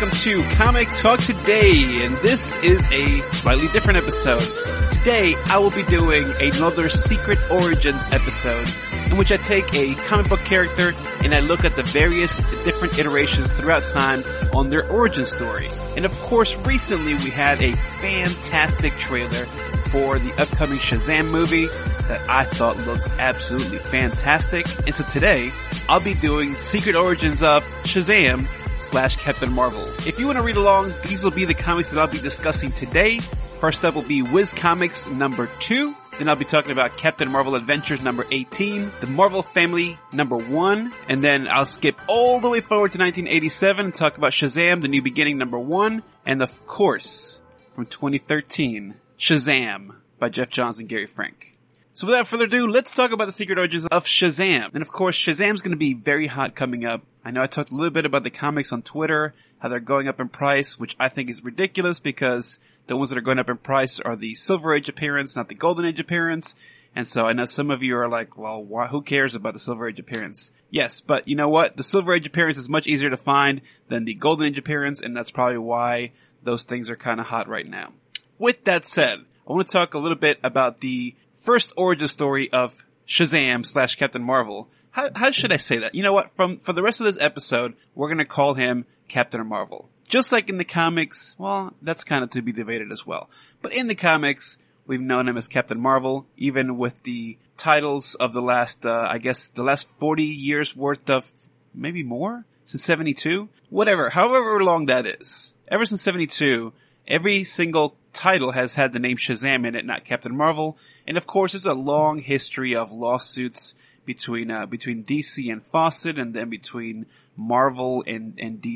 welcome to Comic Talk Today, and this is a slightly different episode. Today, I will be doing another Secret Origins episode, in which I take a comic book character and I look at the various different iterations throughout time on their origin story. And of course, recently we had a fantastic trailer for the upcoming Shazam movie that I thought looked absolutely fantastic. And so today, I'll be doing Secret Origins of Shazam / Captain Marvel. If you want to read along, these will be the comics that I'll be discussing today. First up will be Wiz Comics number 2. Then I'll be talking about Captain Marvel Adventures number 18, The Marvel Family number 1, and then I'll skip all the way forward to 1987 and talk about Shazam, The New Beginning number 1, and of course, from 2013, Shazam by Jeff Johns and Gary Frank. So without further ado, let's talk about the Secret Origins of Shazam. And of course, Shazam's going to be very hot coming up. I know I talked a little bit about the comics on Twitter, how they're going up in price, which I think is ridiculous because the ones that are going up in price are the Silver Age appearance, not the Golden Age appearance. And so I know some of you are like, well, who cares about the Silver Age appearance? Yes, but you know what? The Silver Age appearance is much easier to find than the Golden Age appearance, and that's probably why those things are kind of hot right now. With that said, I want to talk a little bit about the first origin story of Shazam / Captain Marvel. How should I say that? You know what? For the rest of this episode, we're going to call him Captain Marvel. Just like in the comics, well, that's kind of to be debated as well. But in the comics, we've known him as Captain Marvel, even with the titles of the last, the last 40 years worth of, maybe more? Since 72? Whatever, however long that is. Ever since 72, every single title has had the name Shazam in it, not Captain Marvel. And of course, there's a long history of lawsuits between DC and Fawcett, and then between Marvel and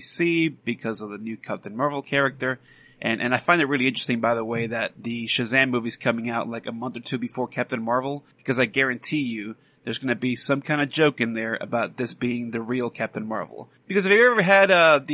DC because of the new Captain Marvel character. And I find it really interesting, by the way, that the Shazam movie's coming out like a month or two before Captain Marvel, because I guarantee you there's going to be some kind of joke in there about this being the real Captain Marvel. Because have you ever had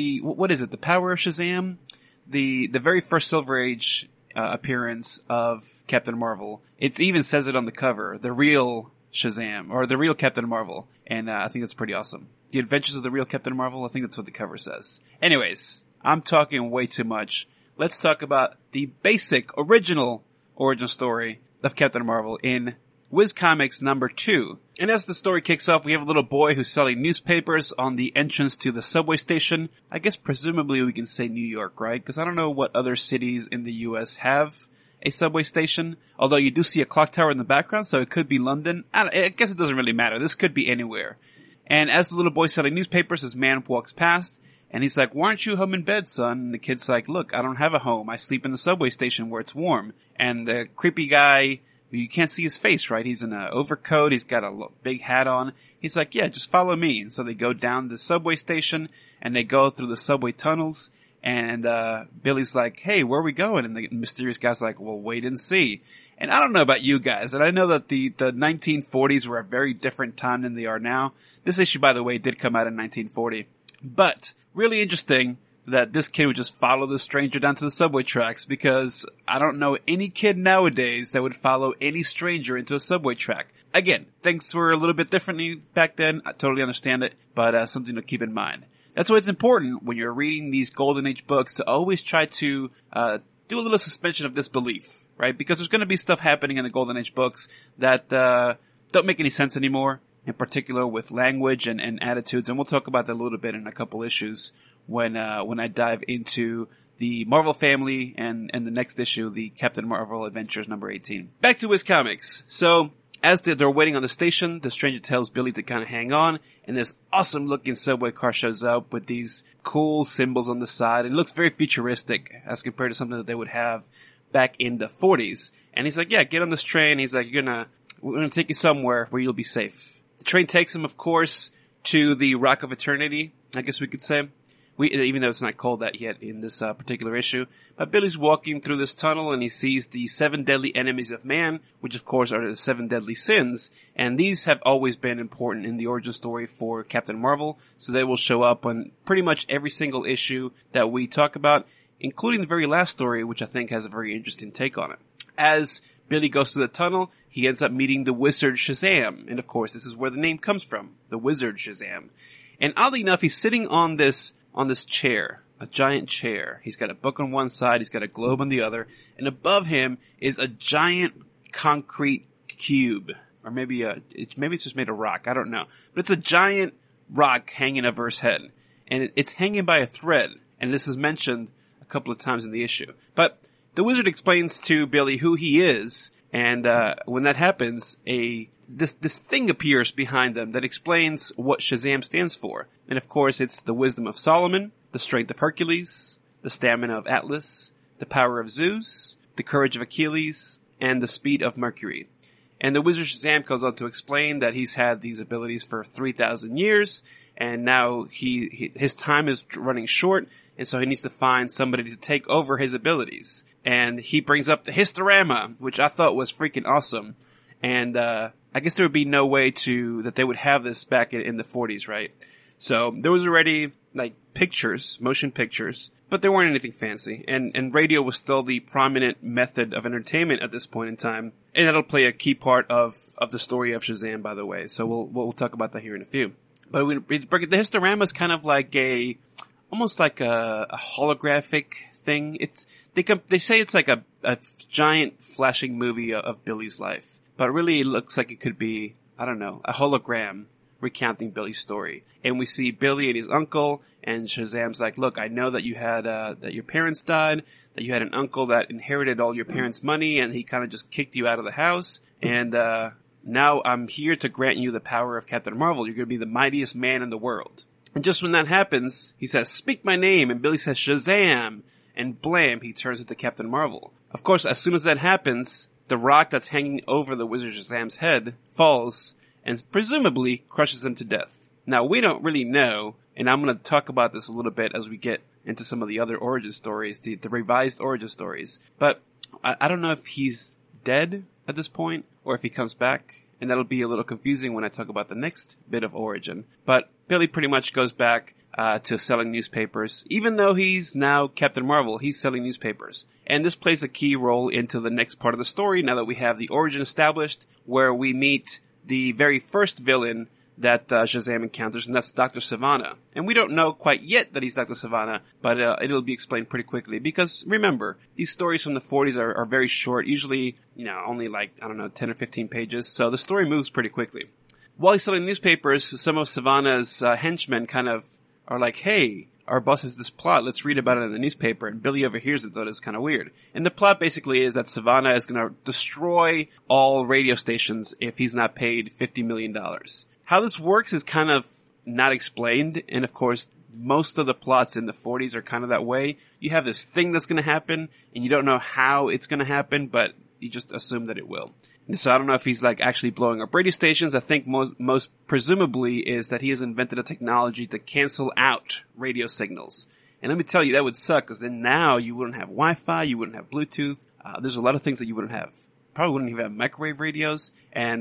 the Power of Shazam? The very first Silver Age appearance of Captain Marvel. It even says it on the cover, the real Shazam, or the real Captain Marvel. And I think that's pretty awesome. The Adventures of the Real Captain Marvel, I think that's what the cover says. Anyways, I'm talking way too much. Let's talk about the basic, original origin story of Captain Marvel in Wiz Comics number 2. And as the story kicks off, we have a little boy who's selling newspapers on the entrance to the subway station. I guess presumably we can say New York, right? Because I don't know what other cities in the US have a subway station. Although you do see a clock tower in the background, so it could be London. I guess it doesn't really matter. This could be anywhere. And as the little boy's selling newspapers, his man walks past, and he's like, "Why aren't you home in bed, son?" And the kid's like, "Look, I don't have a home. I sleep in the subway station where it's warm." And the creepy guy, you can't see his face, right? He's in an overcoat. He's got a big hat on. He's like, "Yeah, just follow me." And so they go down the subway station, and they go through the subway tunnels. And Billy's like, "Hey, where are we going?" And the mysterious guy's like, "Well, wait and see." And I don't know about you guys, and I know that the 1940s were a very different time than they are now. This issue, by the way, did come out in 1940. But really interesting that this kid would just follow the stranger down to the subway tracks, because I don't know any kid nowadays that would follow any stranger into a subway track. Again, things were a little bit differently back then. I totally understand it, but something to keep in mind. That's why it's important when you're reading these Golden Age books to always try to do a little suspension of disbelief, right? Because there's going to be stuff happening in the Golden Age books that don't make any sense anymore, in particular with language and attitudes. And we'll talk about that a little bit in a couple issues when I dive into the Marvel Family and the next issue, the Captain Marvel Adventures number 18. Back to Wiz Comics. So as they're waiting on the station, the stranger tells Billy to kind of hang on, and this awesome looking subway car shows up with these cool symbols on the side. It looks very futuristic as compared to something that they would have back in the 40s. And he's like, "Yeah, get on this train." He's like, we're gonna take you somewhere where you'll be safe. The train takes him, of course, to the Rock of Eternity, I guess we could say. Even though it's not called that yet in this particular issue. But Billy's walking through this tunnel and he sees the 7 deadly enemies of man, which of course are the 7 deadly sins. And these have always been important in the origin story for Captain Marvel. So they will show up on pretty much every single issue that we talk about, including the very last story, which I think has a very interesting take on it. As Billy goes through the tunnel, he ends up meeting the Wizard Shazam. And of course, this is where the name comes from, the Wizard Shazam. And oddly enough, he's sitting on this chair, a giant chair. He's got a book on one side, he's got a globe on the other, and above him is a giant concrete cube. Or maybe it's just made of rock, I don't know. But it's a giant rock hanging over his head. And it's hanging by a thread. And this is mentioned a couple of times in the issue. But the wizard explains to Billy who he is, and when that happens, this thing appears behind them that explains what Shazam stands for. And of course, it's the wisdom of Solomon, the strength of Hercules, the stamina of Atlas, the power of Zeus, the courage of Achilles, and the speed of Mercury. And the wizard Shazam goes on to explain that he's had these abilities for 3,000 years, and now his time is running short, and so he needs to find somebody to take over his abilities. And he brings up the Historama, which I thought was freaking awesome. And I guess there would be no way that they would have this back in the 40s, right? So there was already like pictures, motion pictures, but there weren't anything fancy. And radio was still the prominent method of entertainment at this point in time. And that'll play a key part of the story of Shazam, by the way. So we'll talk about that here in a few. But the Historama is kind of like almost like a holographic thing. They say it's like a giant flashing movie of Billy's life. But really it looks like it could be, I don't know, a hologram recounting Billy's story. And we see Billy and his uncle, and Shazam's like, look, I know that you had, that your parents died, that you had an uncle that inherited all your parents' money, and he kind of just kicked you out of the house, and, now I'm here to grant you the power of Captain Marvel. You're gonna be the mightiest man in the world. And just when that happens, he says, speak my name, and Billy says, Shazam! And blam, he turns into Captain Marvel. Of course, as soon as that happens, the rock that's hanging over the wizard Shazam's head falls, and presumably crushes him to death. Now, we don't really know, and I'm going to talk about this a little bit as we get into some of the other origin stories, the revised origin stories. But I don't know if he's dead at this point, or if he comes back, and that'll be a little confusing when I talk about the next bit of origin. But Billy pretty much goes back to selling newspapers. Even though he's now Captain Marvel, he's selling newspapers. And this plays a key role into the next part of the story, now that we have the origin established, where we meet the very first villain that Shazam encounters, and that's Dr. Sivana. And we don't know quite yet that he's Dr. Sivana, but it'll be explained pretty quickly. Because remember, these stories from the 40s are very short, usually, only like, 10 or 15 pages. So the story moves pretty quickly. While he's selling newspapers, some of Sivana's henchmen kind of are like, hey, our boss has this plot, let's read about it in the newspaper. And Billy overhears it, though it's kind of weird. And the plot basically is that Sivana is going to destroy all radio stations if he's not paid $50 million. How this works is kind of not explained, and of course, most of the plots in the 40s are kind of that way. You have this thing that's going to happen, and you don't know how it's going to happen, but you just assume that it will. And so I don't know if he's like actually blowing up radio stations. I think most presumably is that he has invented a technology to cancel out radio signals. And let me tell you, that would suck, because then now you wouldn't have Wi-Fi, you wouldn't have Bluetooth. There's a lot of things that you wouldn't have. Probably wouldn't even have microwave radios, and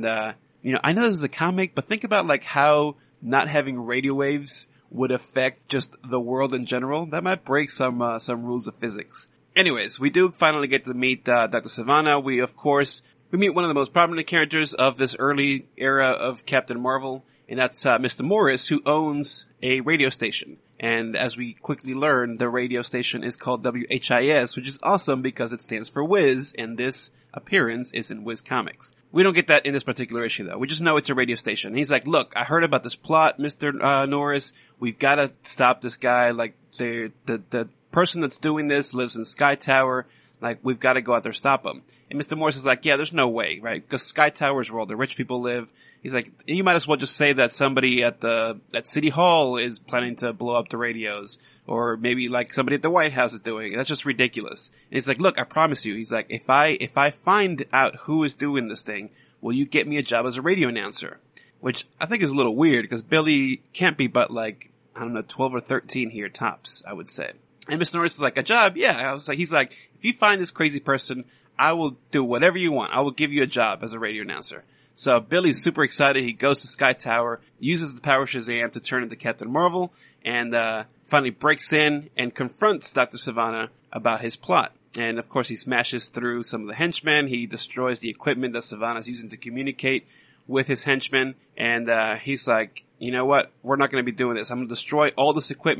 I know this is a comic, but think about like how not having radio waves would affect just the world in general. That might break some rules of physics. Anyways, we do finally get to meet Dr. Sivana. We meet one of the most prominent characters of this early era of Captain Marvel, and that's Mr. Morris, who owns a radio station. And as we quickly learn, the radio station is called WHIS, which is awesome because it stands for Wiz, and this appearance is in Wiz Comics. We don't get that in this particular issue, though. We just know it's a radio station. And he's like, look, I heard about this plot, Mr. Norris. We've got to stop this guy. Like, the person that's doing this lives in Sky Tower. Like, we've got to go out there and stop him. And Mr. Morris is like, yeah, there's no way, right? Because Sky Tower is where all the rich people live. He's like, you might as well just say that somebody at City Hall is planning to blow up the radios. Or maybe like somebody at the White House is doing it. That's just ridiculous. And he's like, look, I promise you. He's like, if I find out who is doing this thing, will you get me a job as a radio announcer? Which I think is a little weird, because Billy can't be but like, 12 or 13 here tops, I would say. And Mr. Norris is like, a job? Yeah. He's like, if you find this crazy person, I will do whatever you want. I will give you a job as a radio announcer. So Billy's super excited. He goes to Sky Tower, uses the power of Shazam to turn into Captain Marvel, and finally breaks in and confronts Dr. Sivana about his plot. And of course he smashes through some of the henchmen. He destroys the equipment that Sivana's using to communicate with his henchmen. And he's like, you know what? We're not going to be doing this. I'm going to destroy all this equipment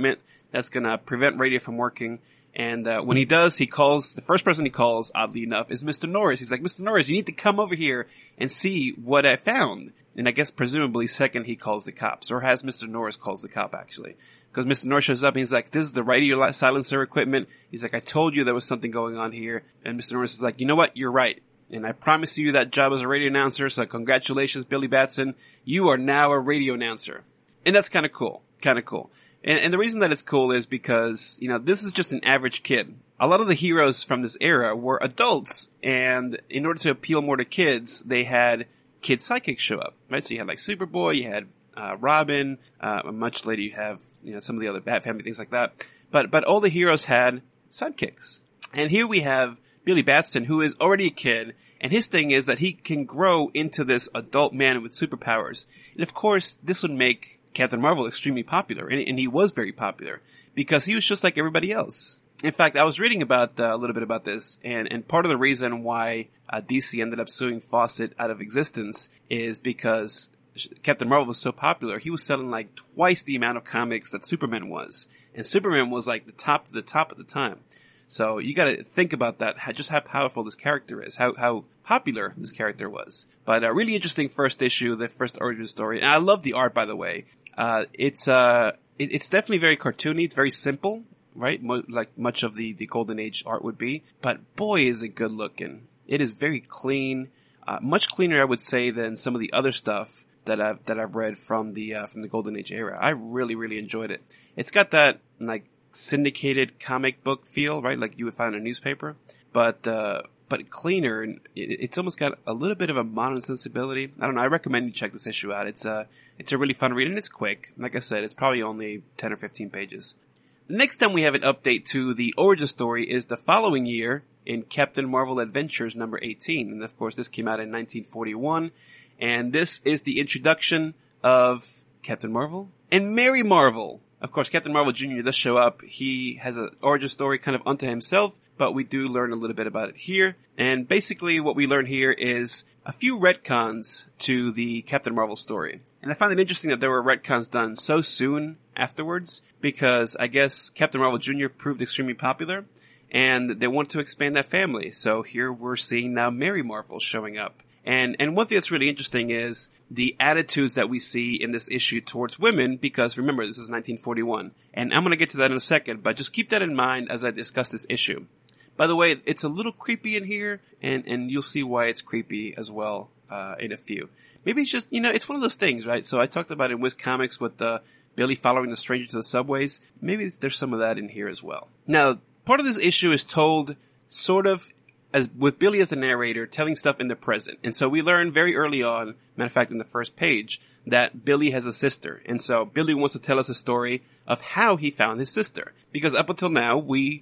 that's going to prevent radio from working. And when he does, the first person he calls, oddly enough, is Mr. Norris. He's like, Mr. Norris, you need to come over here and see what I found. And I guess presumably second he calls the cops, or has Mr. Norris calls the cop actually. Because Mr. Norris shows up and he's like, this is the radio silencer equipment. He's like, I told you there was something going on here. And Mr. Norris is like, you know what? You're right. And I promise you that job as a radio announcer, so congratulations, Billy Batson. You are now a radio announcer. And that's kind of cool. Kind of cool. And the reason that it's cool is because, this is just an average kid. A lot of the heroes from this era were adults, and in order to appeal more to kids, they had kid sidekicks show up, right? So you had like Superboy, you had Robin, much later you have, some of the other Bat Family, things like that. But all the heroes had sidekicks. And here we have Billy Batson, who is already a kid, and his thing is that he can grow into this adult man with superpowers. And of course, this would make Captain Marvel extremely popular, and he was very popular because he was just like everybody else. In fact, I was reading about a little bit about this, and part of the reason why DC ended up suing Fawcett out of existence is because Captain Marvel was so popular. He was selling like twice the amount of comics that Superman was, and Superman was like the top at the time. So you got to think about that, just how powerful this character is, how popular this character was. But a really interesting first issue, the first origin story, and I love the art, by the way. It's definitely very cartoony. It's very simple, right? Like much of the Golden Age art would be. But boy, is it good looking. It is very clean, much cleaner, I would say, than some of the other stuff that I've read from the Golden Age era. I really, really enjoyed it. It's got that like syndicated comic book feel, right? Like you would find in a newspaper, but cleaner, and it's almost got a little bit of a modern sensibility. I don't know. I recommend you check this issue out. It's a really fun read, and it's quick. Like I said, it's probably only 10 or 15 pages. The next time we have an update to the origin story is the following year in Captain Marvel Adventures number 18. And of course, this came out in 1941. And this is the introduction of Captain Marvel and Mary Marvel. Of course, Captain Marvel Jr. does show up. He has an origin story kind of unto himself, but we do learn a little bit about it here. And basically what we learn here is a few retcons to the Captain Marvel story. And I find it interesting that there were retcons done so soon afterwards, because I guess Captain Marvel Jr. proved extremely popular, and they want to expand that family. So here we're seeing now Mary Marvel showing up. And one thing that's really interesting is the attitudes that we see in this issue towards women, because remember, this is 1941. And I'm going to get to that in a second, but just keep that in mind as I discuss this issue. By the way, it's a little creepy in here, and you'll see why it's creepy as well in a few. Maybe it's just, it's one of those things, right? So I talked about in Wiz Comics with Billy following the stranger to the subways. Maybe there's some of that in here as well. Now, part of this issue is told sort of as with Billy as the narrator, telling stuff in the present. And so we learn very early on, matter of fact in the first page, that Billy has a sister. And so Billy wants to tell us a story of how he found his sister. Because up until now, we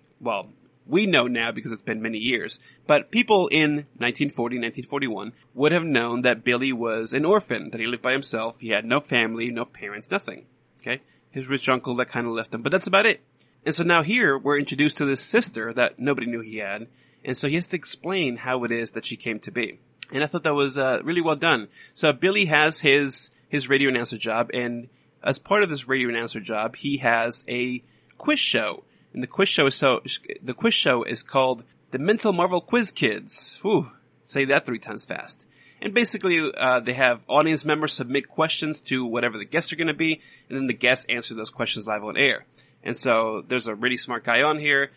know now because it's been many years, but people in 1940, 1941 would have known that Billy was an orphan, that he lived by himself, he had no family, no parents, nothing. Okay? His rich uncle that kind of left him, but that's about it. And so now here, we're introduced to this sister that nobody knew he had, and so he has to explain how it is that she came to be. And I thought that was really well done. So Billy has his radio announcer job, and as part of this radio announcer job, he has a quiz show. And the quiz show is called the Mental Marvel Quiz Kids. Whew, say that 3 times fast. And basically, they have audience members submit questions to whatever the guests are going to be, and then the guests answer those questions live on air. And so there's a really smart guy on here.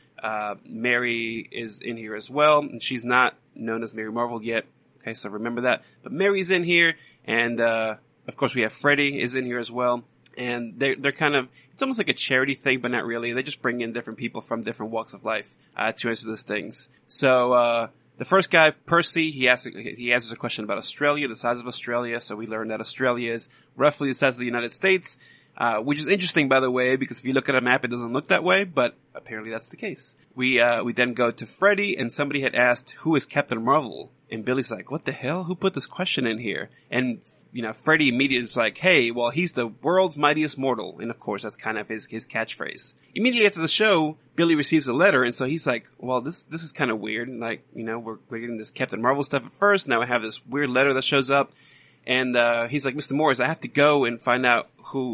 Mary is in here as well, and she's not known as Mary Marvel yet. Okay, so remember that. But Mary's in here, and of course we have Freddie is in here as well. And they're kind of, it's almost like a charity thing, but not really. They just bring in different people from different walks of life to answer these things. So the first guy, Percy, he answers a question about Australia, the size of Australia. So we learned that Australia is roughly the size of the United States. Which is interesting, by the way, because if you look at a map, it doesn't look that way, but apparently that's the case. We then go to Freddy, and somebody had asked, who is Captain Marvel? And Billy's like, what the hell? Who put this question in here? And, Freddy immediately is like, hey, well, he's the world's mightiest mortal. And of course, that's kind of his catchphrase. Immediately after the show, Billy receives a letter, and so he's like, well, this is kind of weird. Like, we're getting this Captain Marvel stuff at first, now I have this weird letter that shows up. And he's like, Mr. Morris, I have to go and find out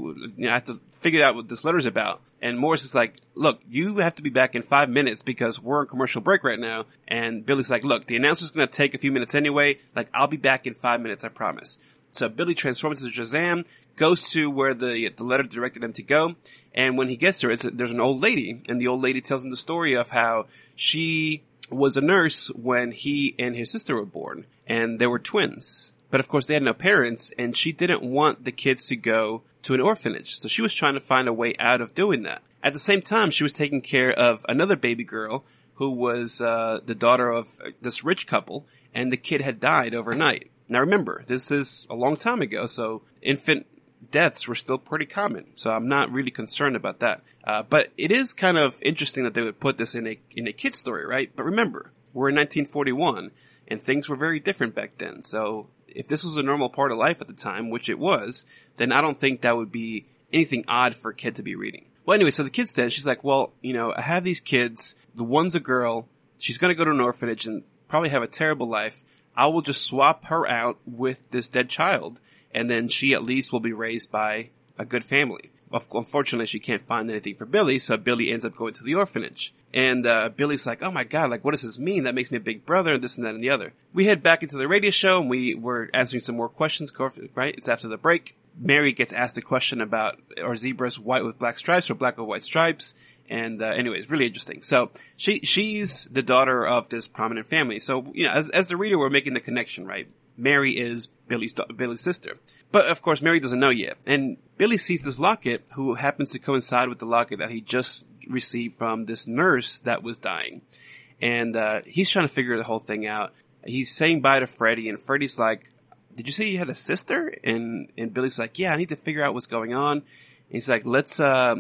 I have to figure out what this letter's about. And Morris is like, look, you have to be back in 5 minutes because we're on commercial break right now. And Billy's like, look, the announcer's going to take a few minutes anyway. Like, I'll be back in 5 minutes, I promise. So Billy transforms into Shazam, goes to where the letter directed him to go. And when he gets there, there's an old lady. And the old lady tells him the story of how she was a nurse when he and his sister were born. And they were twins. But of course they had no parents, and she didn't want the kids to go to an orphanage. So she was trying to find a way out of doing that. At the same time, she was taking care of another baby girl who was the daughter of this rich couple, and the kid had died overnight. Now remember, this is a long time ago, so infant deaths were still pretty common. So I'm not really concerned about that. But it is kind of interesting that they would put this in a kid story, right? But remember, we're in 1941, and things were very different back then. So if this was a normal part of life at the time, which it was, then I don't think that would be anything odd for a kid to be reading. Well, anyway, so the kid's dead. She's like, well, I have these kids. The one's a girl. She's going to go to an orphanage and probably have a terrible life. I will just swap her out with this dead child, and then she at least will be raised by a good family. Unfortunately, she can't find anything for Billy, so Billy ends up going to the orphanage. And Billy's like, oh my god, like, what does this mean? That makes me a big brother, and this and that and the other. We head back into the radio show, and we were answering some more questions, right? It's after the break. Mary gets asked a question about, are zebras white with black stripes or black with white stripes? And anyway, it's really interesting. So she's the daughter of this prominent family. So, as the reader, we're making the connection, right? Mary is Billy's sister. But of course, Mary doesn't know yet. And Billy sees this locket, who happens to coincide with the locket that he just received from this nurse that was dying. And he's trying to figure the whole thing out. He's saying bye to Freddy, and Freddy's like, did you say you had a sister? And Billy's like, yeah, I need to figure out what's going on. And he's like, let's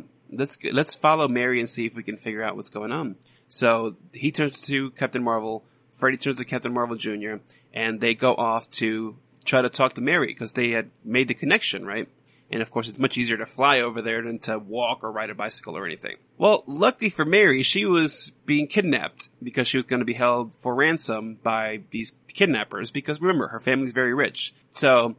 follow Mary and see if we can figure out what's going on. So he turns to Captain Marvel, Freddy turns to Captain Marvel Jr., and they go off to try to talk to Mary because they had made the connection, right? And of course, it's much easier to fly over there than to walk or ride a bicycle or anything. Well, luckily for Mary, she was being kidnapped because she was going to be held for ransom by these kidnappers because remember, her family's very rich. So,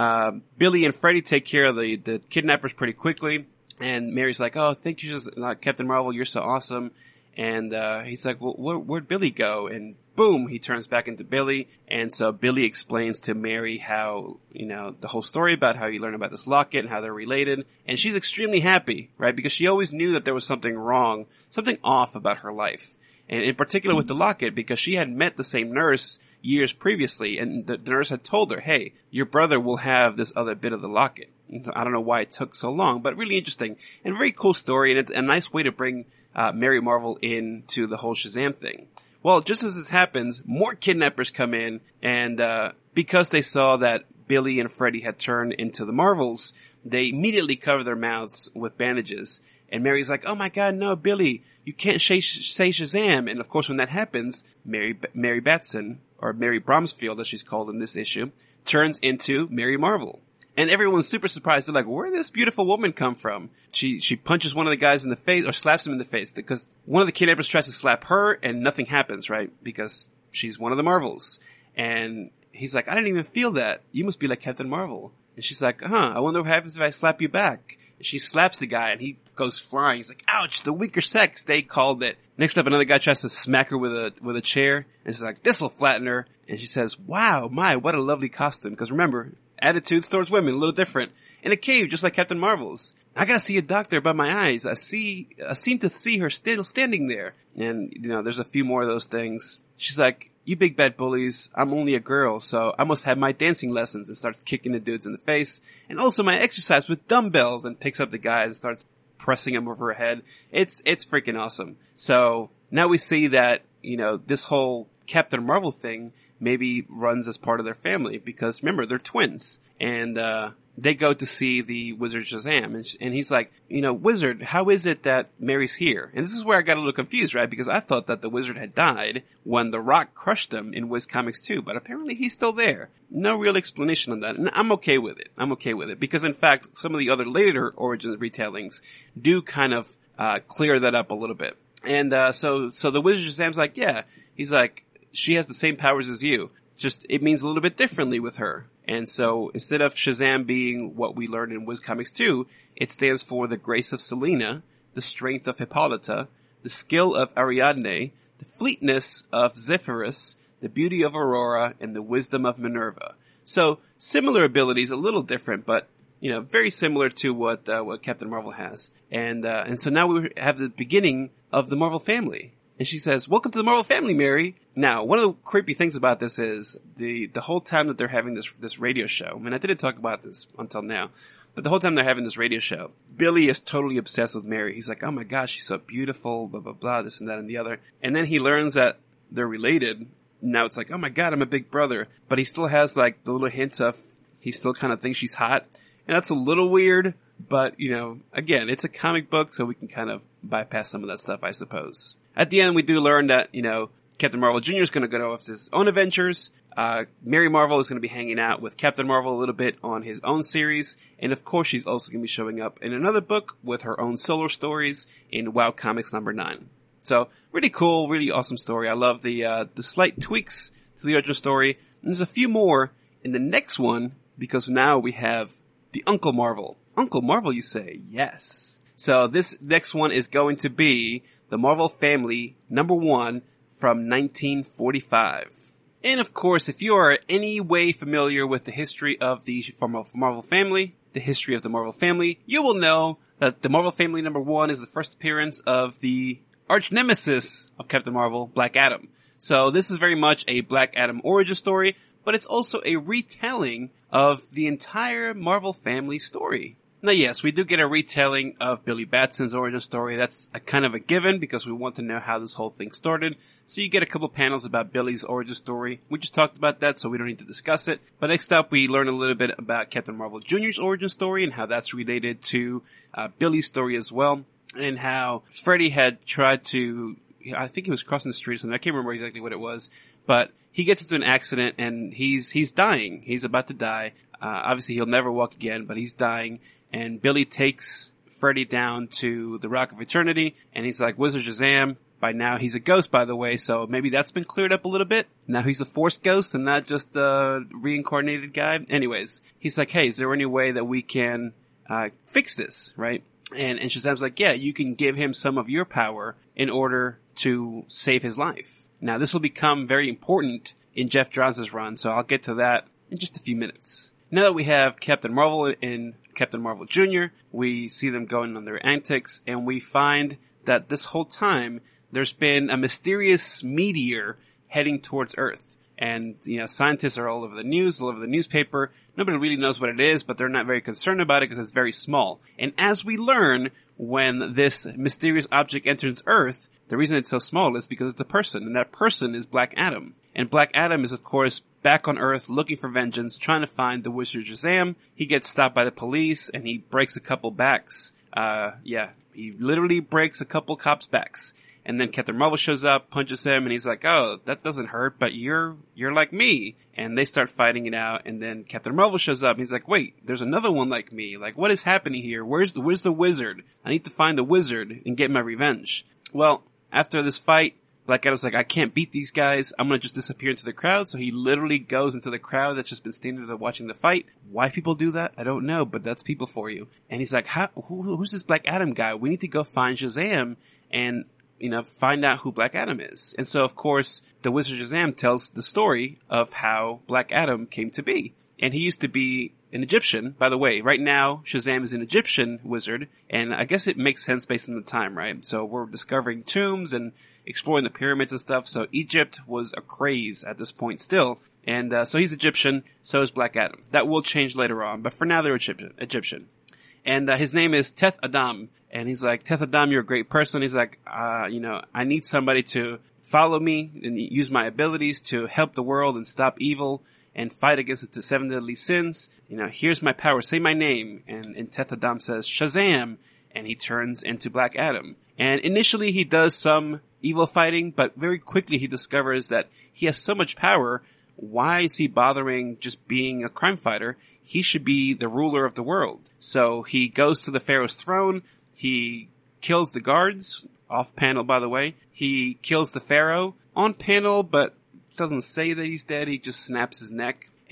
Billy and Freddy take care of the kidnappers pretty quickly. And Mary's like, oh, thank you, Captain Marvel, you're so awesome. And he's like, well, where'd Billy go? And boom, he turns back into Billy. And so Billy explains to Mary how, the whole story about how you learn about this locket and how they're related. And she's extremely happy, right? Because she always knew that there was something wrong, something off about her life. And in particular with the locket, because she had met the same nurse years previously, and the nurse had told her, hey, your brother will have this other bit of the locket. I don't know why it took so long, but really interesting and a very cool story, and it's a nice way to bring Mary Marvel into the whole Shazam thing. Well, just as this happens, more kidnappers come in, and because they saw that Billy and Freddy had turned into the Marvels, they immediately cover their mouths with bandages. And Mary's like, oh my god, no, Billy, you can't say Shazam. And of course, when that happens, Mary Batson, or Mary Bromsfield as she's called in this issue, turns into Mary Marvel. And everyone's super surprised. They're like, where did this beautiful woman come from? She punches one of the guys in the face, or slaps him in the face, because one of the kidnappers tries to slap her, and nothing happens, right? Because she's one of the Marvels. And he's like, I didn't even feel that. You must be like Captain Marvel. And she's like, I wonder what happens if I slap you back. And she slaps the guy, and he goes flying. He's like, ouch, the weaker sex. They called it. Next up, another guy tries to smack her with a chair, and she's like, this'll flatten her. And she says, wow, what a lovely costume. Because remember, attitudes towards women a little different. In a cave, just like Captain Marvel's. I gotta see a doctor about my eyes. I seem to see her still standing there. And, there's a few more of those things. She's like, you big bad bullies, I'm only a girl, so I must have my dancing lessons, and starts kicking the dudes in the face. And also my exercise with dumbbells, and picks up the guys and starts pressing them over her head. It's freaking awesome. So now we see that, this whole Captain Marvel thing maybe runs as part of their family, because remember, they're twins. And they go to see the Wizard Shazam, and he's like, Wizard, how is it that Mary's here? And this is where I got a little confused, right? Because I thought that the Wizard had died when the Rock crushed him in Wiz Comics 2, but apparently he's still there. No real explanation on that, and I'm okay with it. Because in fact, some of the other later Origins retellings do kind of clear that up a little bit. And so the Wizard Shazam's like, yeah, he's like, she has the same powers as you. Just, it means a little bit differently with her. And so instead of Shazam being what we learned in Wiz Comics 2, it stands for the grace of Selena, the strength of Hippolyta, the skill of Ariadne, the fleetness of Zephyrus, the beauty of Aurora, and the wisdom of Minerva. So similar abilities, a little different, but very similar to what Captain Marvel has. And so now we have the beginning of the Marvel family. And she says, "Welcome to the Marvel family, Mary." Now, one of the creepy things about this is the whole time that they're having this radio show. I mean, I didn't talk about this until now, but the whole time they're having this radio show, Billy is totally obsessed with Mary. He's like, "Oh my gosh, she's so beautiful, blah, blah, blah, this and that and the other." And then he learns that they're related. Now it's like, "Oh my God, I'm a big brother." But he still has like the little hints of, he still kind of thinks she's hot. And that's a little weird, but again, it's a comic book, so we can kind of bypass some of that stuff, I suppose. At the end, we do learn that, Captain Marvel Jr. is going to go off his own adventures. Mary Marvel is going to be hanging out with Captain Marvel a little bit on his own series. And of course, she's also going to be showing up in another book with her own solo stories in WoW Comics #9. So, really cool, really awesome story. I love the slight tweaks to the original story. And there's a few more in the next one, because now we have the Uncle Marvel. Uncle Marvel, you say? Yes. So this next one is going to be the Marvel Family #1 from 1945. And of course, if you are any way familiar with the history of the Marvel Family, the history of the Marvel Family, you will know that the Marvel Family #1 is the first appearance of the arch nemesis of Captain Marvel, Black Adam. So this is very much a Black Adam origin story, but it's also a retelling of the entire Marvel Family story. Now yes, we do get a retelling of Billy Batson's origin story. That's a kind of a given because we want to know how this whole thing started. So you get a couple panels about Billy's origin story. We just talked about that, so we don't need to discuss it. But next up, we learn a little bit about Captain Marvel Jr.'s origin story and how that's related to Billy's story as well. And how Freddy had tried to, I think he was crossing the street or something. I can't remember exactly what it was. But he gets into an accident and he's dying. He's about to die. Obviously he'll never walk again, but he's dying. And Billy takes Freddy down to the Rock of Eternity, and he's like, "Wizard Shazam." By now he's a ghost, by the way, so maybe that's been cleared up a little bit. Now he's a Force ghost and not just a reincarnated guy. Anyways, he's like, "Hey, is there any way that we can fix this, right?" And Shazam's like, "Yeah, you can give him some of your power in order to save his life." Now this will become very important in Jeff Johns' run, so I'll get to that in just a few minutes. Now that we have Captain Marvel and Captain Marvel Jr., we see them going on their antics, and we find that this whole time there's been a mysterious meteor heading towards Earth. And, scientists are all over the news, all over the newspaper. Nobody really knows what it is, but they're not very concerned about it because it's very small. And as we learn, when this mysterious object enters Earth, the reason it's so small is because it's a person, and that person is Black Adam. And Black Adam is, of course, back on Earth looking for vengeance, trying to find the Wizard Shazam. He gets stopped by the police, and he breaks a couple backs. He literally breaks a couple cops' backs. And then Captain Marvel shows up, punches him, and he's like, "Oh, that doesn't hurt, but you're like me." And they start fighting it out, and then Captain Marvel shows up, and he's like, "Wait, there's another one like me. Like, what is happening here? Where's the wizard? I need to find the wizard and get my revenge." Well, after this fight, Black Adam's like, "I can't beat these guys. I'm gonna just disappear into the crowd." So he literally goes into the crowd that's just been standing there watching the fight. Why people do that, I don't know, but that's people for you. And he's like, who's this Black Adam guy? We need to go find Shazam and, find out who Black Adam is. And so, of course, the Wizard Shazam tells the story of how Black Adam came to be. And he used to be an Egyptian. By the way, right now, Shazam is an Egyptian wizard, and I guess it makes sense based on the time, right? So we're discovering tombs and exploring the pyramids and stuff, so Egypt was a craze at this point still. And so he's Egyptian, so is Black Adam. That will change later on, but for now they're Egyptian. And his name is Teth Adam, and he's like, "Teth Adam, you're a great person." He's like, I need somebody to follow me and use my abilities to help the world and stop evil and fight against the 7 deadly sins. Here's my power. Say my name. And Teth Adam says, "Shazam," and he turns into Black Adam. And initially he does some evil fighting, but very quickly he discovers that he has so much power. Why is he bothering just being a crime fighter? He should be the ruler of the world. So he goes to the Pharaoh's throne. He kills the guards. Off panel, by the way. He kills the Pharaoh. On panel, but doesn't say that he's dead. He just snaps his neck.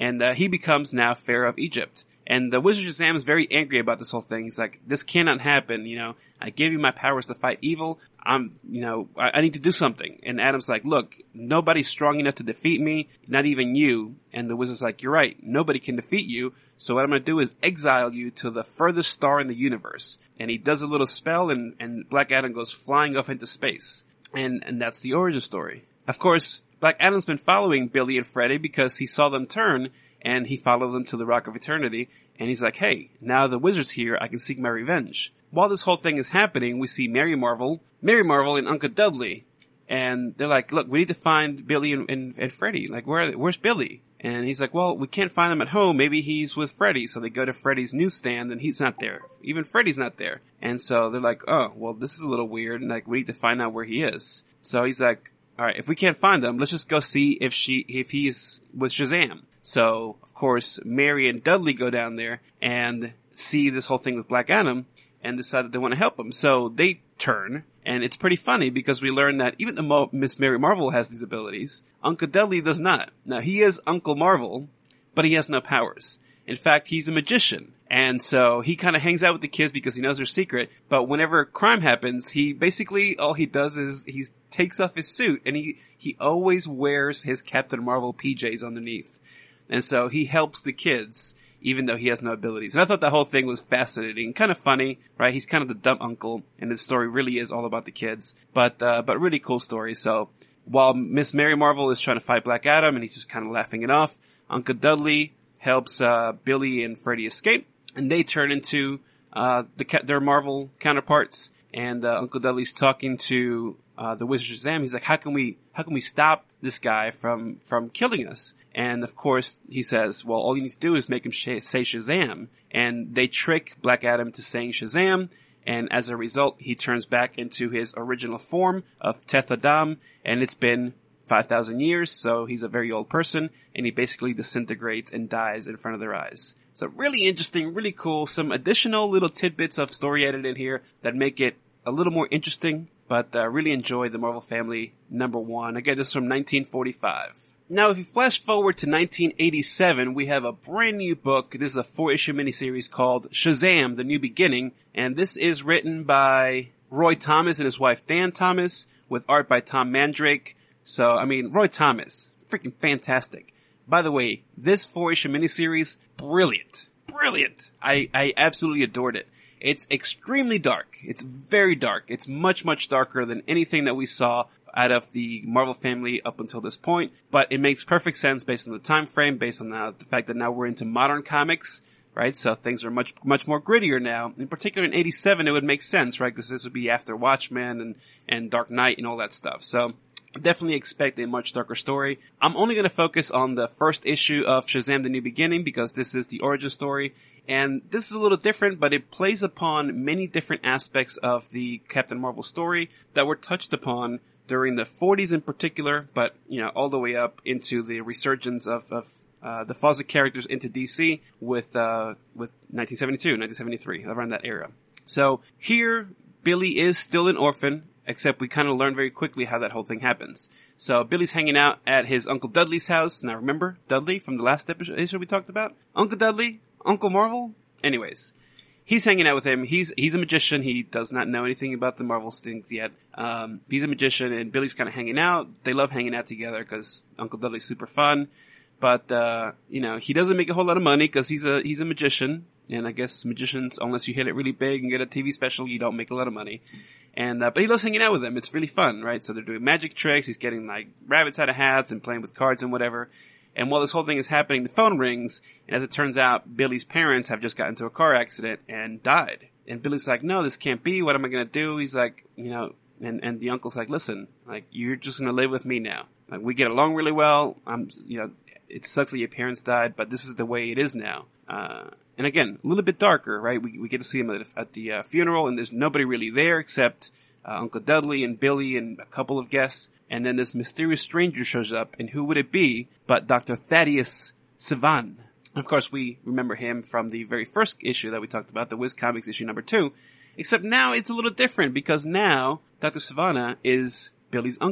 And he becomes now Pharaoh of Egypt. And the Wizard Shazam is very angry about this whole thing. He's like, this cannot happen, I gave you my powers to fight evil. I need to do something. And Adam's like, look, nobody's strong enough to defeat me, not even you. And the Wizard's like, you're right, nobody can defeat you. So what I'm going to do is exile you to the furthest star in the universe. And he does a little spell and Black Adam goes flying off into space. And that's the origin story. Of course, Black Adam's been following Billy and Freddy because he saw them turn and he followed them to the Rock of Eternity. And he's like, hey, now the Wizard's here, I can seek my revenge. While this whole thing is happening, we see Mary Marvel and Uncle Dudley. And they're like, look, we need to find Billy and Freddy. Like, where's Billy? And he's like, well, we can't find him at home. Maybe he's with Freddy. So they go to Freddy's newsstand and he's not there. Even Freddy's not there. And so they're like, oh, well, this is a little weird. And like, we need to find out where he is. So he's like, all right, if we can't find him, let's just go see if he's with Shazam. So, of course, Mary and Dudley go down there and see this whole thing with Black Adam and decide that they want to help him. So they turn, and it's pretty funny because we learn that even though Miss Mary Marvel has these abilities, Uncle Dudley does not. Now, he is Uncle Marvel, but he has no powers. In fact, he's a magician. And so he kind of hangs out with the kids because he knows their secret. But whenever crime happens, he basically, all he does is he takes off his suit and he always wears his Captain Marvel PJs underneath. And so he helps the kids, even though he has no abilities. And I thought that whole thing was fascinating, kind of funny, right? He's kind of the dumb uncle, and the story really is all about the kids. But really cool story. So while Miss Mary Marvel is trying to fight Black Adam, and he's just kind of laughing it off, Uncle Dudley helps Billy and Freddy escape, and they turn into their Marvel counterparts. And Uncle Dudley's talking to the Wizard Shazam. He's like, how can we stop this guy from killing us? And of course, he says, well, all you need to do is make him say Shazam. And they trick Black Adam to saying Shazam. And as a result, he turns back into his original form of Teth Adam. And it's been 5,000 years, so he's a very old person. And he basically disintegrates and dies in front of their eyes. So really interesting, really cool. Some additional little tidbits of story added in here that make it a little more interesting. But really enjoyed the Marvel Family #1. Again, this is from 1945. Now, if you flash forward to 1987, we have a brand new book. This is a 4-issue miniseries called Shazam! The New Beginning. And this is written by Roy Thomas and his wife Dan Thomas, with art by Tom Mandrake. So, I mean, Roy Thomas, freaking fantastic. By the way, this 4-issue miniseries, brilliant. Brilliant! I absolutely adored it. It's extremely dark. It's very dark. It's much, much darker than anything that we saw out of the Marvel Family up until this point. But it makes perfect sense based on the time frame, based on the fact that now we're into modern comics, right? So things are much, much more grittier now. In particular, in 87, it would make sense, right? Because this would be after Watchmen and Dark Knight and all that stuff. So definitely expect a much darker story. I'm only going to focus on the first issue of Shazam! The New Beginning because this is the origin story. And this is a little different, but it plays upon many different aspects of the Captain Marvel story that were touched upon during the 40s in particular, but, all the way up into the resurgence of the Fawcett characters into DC with 1972, 1973, around that era. So here, Billy is still an orphan, except we kind of learn very quickly how that whole thing happens. So Billy's hanging out at his Uncle Dudley's house. Now remember Dudley from the last episode we talked about? Uncle Dudley? Uncle Marvel? Anyways, he's hanging out with him. He's a magician. He does not know anything about the Marvel things yet. He's a magician, and Billy's kind of hanging out. They love hanging out together because Uncle Dudley's super fun. But, he doesn't make a whole lot of money because he's a magician. And I guess magicians, unless you hit it really big and get a TV special, you don't make a lot of money. And, but he loves hanging out with them. It's really fun, right? So they're doing magic tricks. He's getting like rabbits out of hats and playing with cards and whatever. And while this whole thing is happening, the phone rings, and as it turns out, Billy's parents have just gotten into a car accident and died. And Billy's like, no, this can't be. What am I going to do? He's like, and the uncle's like, listen, like, you're just going to live with me now. Like, we get along really well. It sucks that your parents died, but this is the way it is now. And again, a little bit darker, right? We get to see him at the funeral, and there's nobody really there except Uncle Dudley and Billy and a couple of guests. And then this mysterious stranger shows up, and who would it be but Dr. Thaddeus Sivan? Of course, we remember him from the very first issue that we talked about, the Wiz Comics issue #2. Except now it's a little different, because now Dr. Sivana is Billy's uncle.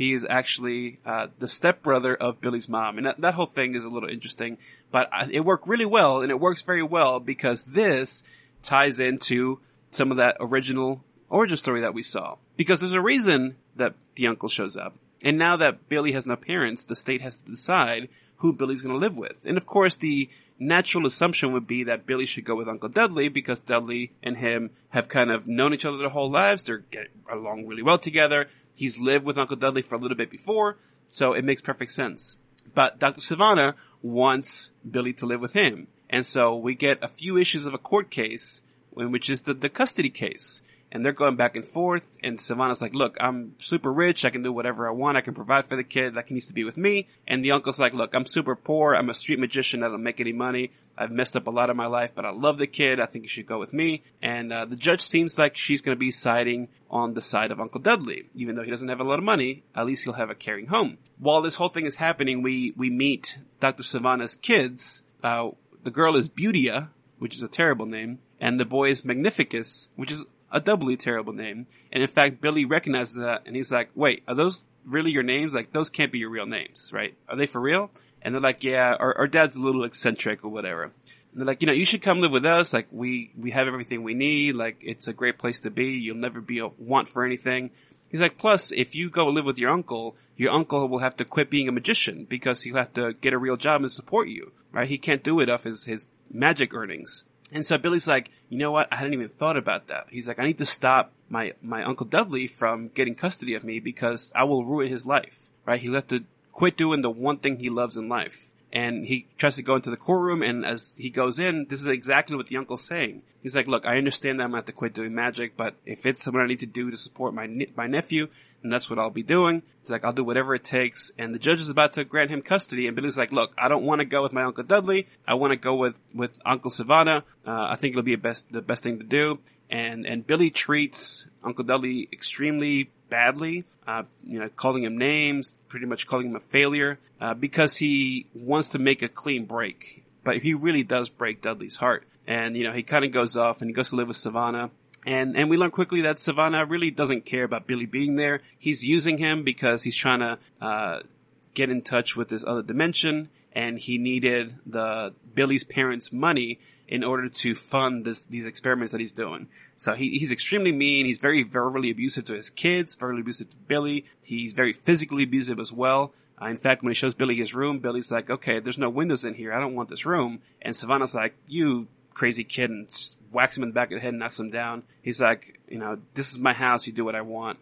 He is actually the stepbrother of Billy's mom. And that whole thing is a little interesting. But it worked really well, and it works very well because this ties into some of that original origin story that we saw. Because there's a reason that the uncle shows up. And now that Billy has no parents, the state has to decide who Billy's going to live with. And of course, the natural assumption would be that Billy should go with Uncle Dudley because Dudley and him have kind of known each other their whole lives. They're getting along really well together. He's lived with Uncle Dudley for a little bit before, so it makes perfect sense. But Dr. Sivana wants Billy to live with him. And so we get a few issues of a court case, which is the custody case. And they're going back and forth, and Sivana's like, look, I'm super rich, I can do whatever I want, I can provide for the kid, like he needs to be with me. And the uncle's like, look, I'm super poor, I'm a street magician, I don't make any money, I've messed up a lot of my life, but I love the kid, I think you should go with me. And the judge seems like she's gonna be siding on the side of Uncle Dudley. Even though he doesn't have a lot of money, at least he'll have a caring home. While this whole thing is happening, we meet Dr. Sivana's kids. The girl is Beautia, which is a terrible name, and the boy is Magnificus, which is a doubly terrible name. And in fact, Billy recognizes that, and he's like, wait, are those really your names? Like, those can't be your real names, right? Are they for real? And they're like, yeah, our dad's a little eccentric or whatever. And they're like, you should come live with us. Like, we have everything we need. Like, it's a great place to be. You'll never be a want for anything. He's like, plus, if you go live with your uncle will have to quit being a magician because he'll have to get a real job and support you, right? He can't do it off his magic earnings. And so Billy's like, you know what? I hadn't even thought about that. He's like, I need to stop my Uncle Dudley from getting custody of me because I will ruin his life, right? He'll have to quit doing the one thing he loves in life. And he tries to go into the courtroom, and as he goes in, this is exactly what the uncle's saying. He's like, look, I understand that I'm going to have to quit doing magic, but if it's something I need to do to support my nephew, then that's what I'll be doing. He's like, I'll do whatever it takes. And the judge is about to grant him custody, and Billy's like, look, I don't want to go with my Uncle Dudley. I want to go with Uncle Sivana. I think it'll be the best thing to do. And Billy treats Uncle Dudley extremely badly, calling him names, pretty much calling him a failure, because he wants to make a clean break. But he really does break Dudley's heart. And, he kind of goes off and he goes to live with Sivana. And we learn quickly that Sivana really doesn't care about Billy being there. He's using him because he's trying to, get in touch with this other dimension. And he needed Billy's parents' money in order to fund these experiments that he's doing. So he's extremely mean. He's very verbally abusive to his kids, verbally abusive to Billy. He's very physically abusive as well. In fact, when he shows Billy his room, Billy's like, okay, there's no windows in here. I don't want this room. And Sivana's like, you crazy kid, and whacks him in the back of the head and knocks him down. He's like, this is my house. You do what I want.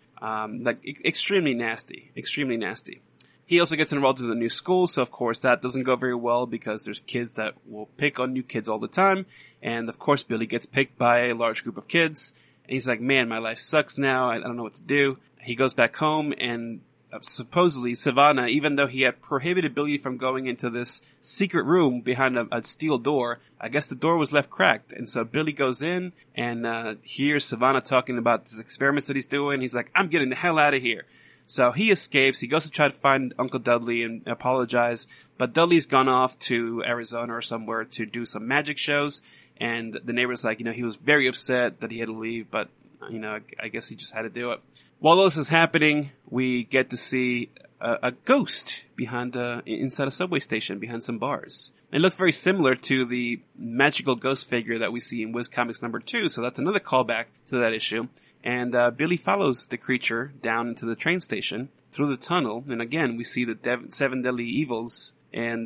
Extremely nasty, extremely nasty. He also gets enrolled in the new school, so of course that doesn't go very well because there's kids that will pick on new kids all the time. And of course Billy gets picked by a large group of kids. And he's like, man, my life sucks now. I don't know what to do. He goes back home, and supposedly Sivana, even though he had prohibited Billy from going into this secret room behind a steel door, I guess the door was left cracked. And so Billy goes in and hears Sivana talking about these experiments that he's doing. He's like, I'm getting the hell out of here. So he escapes. He goes to try to find Uncle Dudley and apologize. But Dudley's gone off to Arizona or somewhere to do some magic shows. And the neighbor's like, he was very upset that he had to leave. But, I guess he just had to do it. While this is happening, we get to see a ghost inside a subway station behind some bars. It looks very similar to the magical ghost figure that we see in Wiz Comics #2. So that's another callback to that issue. And Billy follows the creature down into the train station through the tunnel. And again, we see the 7 deadly evils, and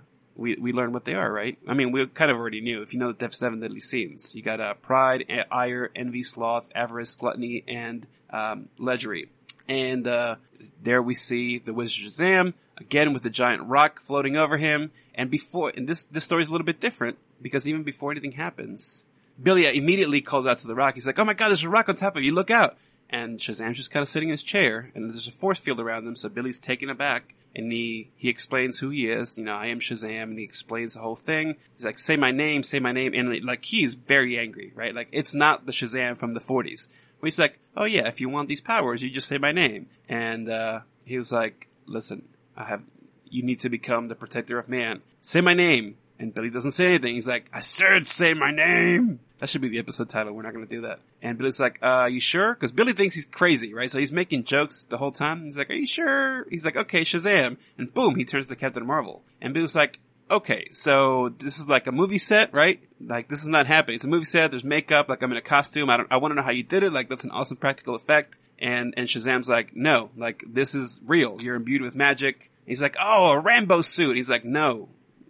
we learn what they are, right? I mean, we kind of already knew. If you know the 7 deadly sins, you got pride, ire, envy, sloth, avarice, gluttony, and lechery. And there we see the Wizard Shazam, again with the giant rock floating over him. And this story's a little bit different, because even before anything happens, Billy immediately calls out to the rock. He's like, oh my god, there's a rock on top of you, look out. And Shazam's just kind of sitting in his chair, and there's a force field around him, so Billy's taken aback, and he explains who he is. I am Shazam, and he explains the whole thing. He's like, say my name, and like, he's very angry, right? Like, it's not the Shazam from the 40s. Where he's like, oh yeah, if you want these powers, you just say my name. And he was like, listen, you need to become the protector of man. Say my name, And Billy doesn't say anything. He's like, I said say my name. That should be the episode title. We're not going to do that. And Billy's like, you sure? Because Billy thinks he's crazy, right? So he's making jokes the whole time. He's like, are you sure? He's like, okay, Shazam. And boom, he turns to Captain Marvel. And Billy's like, okay, so this is like a movie set, right? Like, this is not happening. It's a movie set. There's makeup. Like, I'm in a costume. I want to know how you did it. Like, that's an awesome practical effect. And Shazam's like, no, like, this is real. You're imbued with magic. He's like, oh, a Rambo suit. He's like, no,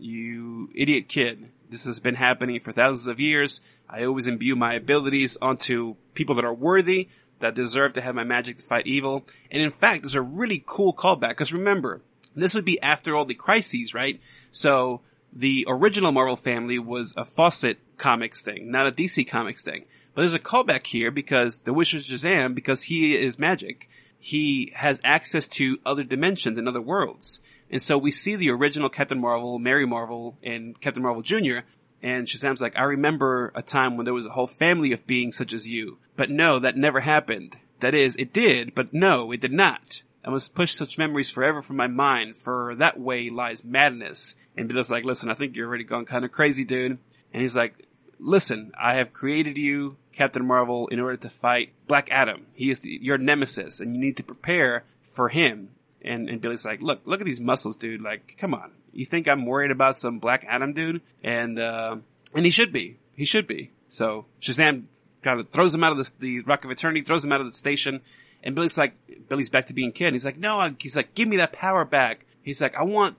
you idiot kid. This has been happening for thousands of years. I always imbue my abilities onto people that are worthy, that deserve to have my magic to fight evil. And in fact, there's a really cool callback, because remember, this would be after all the crises, right? So the original Marvel family was a Fawcett Comics thing, not a DC Comics thing. But there's a callback here because the Wizard Shazam, because he is magic, he has access to other dimensions and other worlds. And so we see the original Captain Marvel, Mary Marvel, and Captain Marvel Jr., and Shazam's like, I remember a time when there was a whole family of beings such as you. But no, that never happened. That is, it did, but no, it did not. I must push such memories forever from my mind, for that way lies madness. And Billy's like, listen, I think you're already gone kind of crazy, dude. And he's like, listen, I have created you, Captain Marvel, in order to fight Black Adam. He is your nemesis, and you need to prepare for him. And Billy's like, look at these muscles, dude. Like, come on. You think I'm worried about some Black Adam dude? And he should be. He should be. So Shazam kind of throws him out of the Rock of Eternity, throws him out of the station. And Billy's back to being kid. And he's like, no, he's like, give me that power back. He's like,